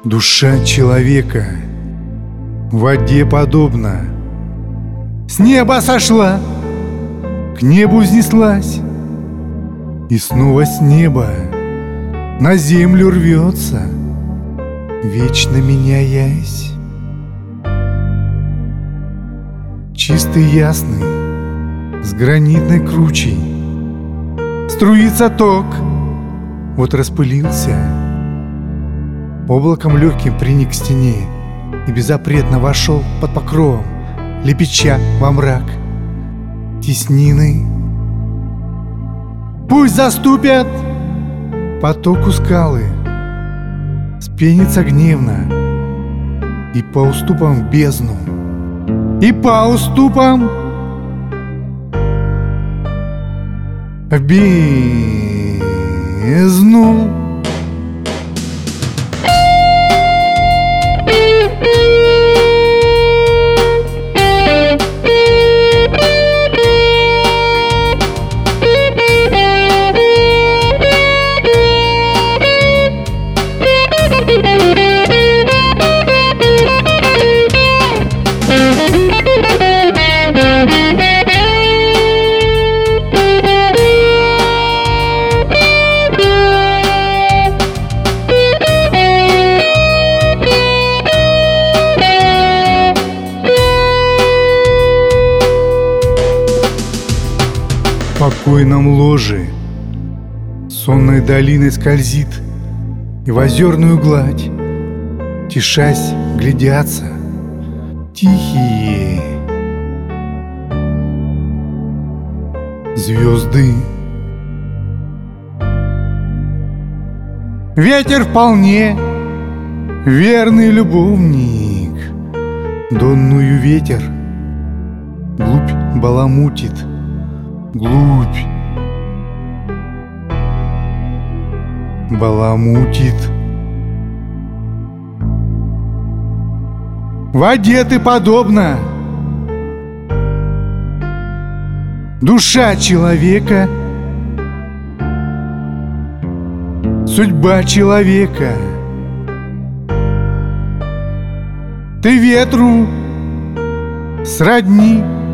Душа человека в воде подобна. С неба сошла, к небу взнеслась, и снова с неба на землю рвется, вечно меняясь. Чистый ясный, с гранитной кручей, струится ток, вот распылился, облаком легким приник к стене и беззапретно вошел под покровом, лепеча во мрак теснины. Пусть заступят потоку скалы, спенится гневно и по уступам в бездну, и по уступам в бездну. В покойном ложе сонной долиной скользит и в озерную гладь, тишась, глядятся тихие звезды. Ветер вполне верный любовник, донную ветер глубь баламутит, глубь баламутит. В воде ты подобна, душа человека, судьба человека. Ты ветру сродни